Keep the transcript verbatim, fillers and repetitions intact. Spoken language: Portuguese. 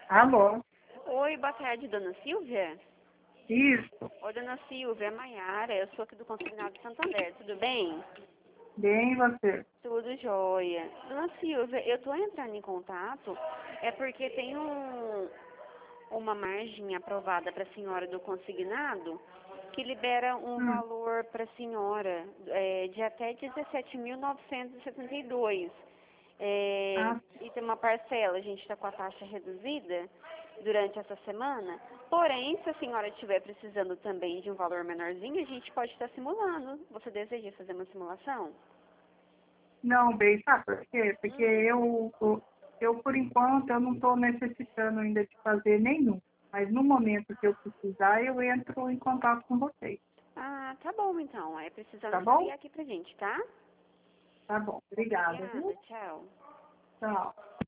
Alô? Oi, boa tarde, dona Silvia. Isso. Oi, dona Silvia, é Maiara, eu sou aqui do Consignado de Santander, tudo bem? Bem, e você? Tudo jóia. Dona Silvia, eu tô entrando em contato, é porque tem um, uma margem aprovada para a senhora do consignado que libera um Hum. valor para a senhora é, de até dezessete mil novecentos e setenta e dois. É, Ah, e tem uma parcela, a gente está com a taxa reduzida durante essa semana. Porém, se a senhora estiver precisando também de um valor menorzinho, a gente pode estar simulando. Você deseja fazer uma simulação? não, bem, sabe por quê? Porque Hum. eu, eu, eu, por enquanto, eu não estou necessitando ainda de fazer nenhum. Mas no momento que eu precisar, eu entro em contato com vocês. Ah, tá bom então. É precisando Tá é só bom? ligar aqui pra gente, tá? Tá bom. Obrigada, Obrigada, viu? tchau. Tchau.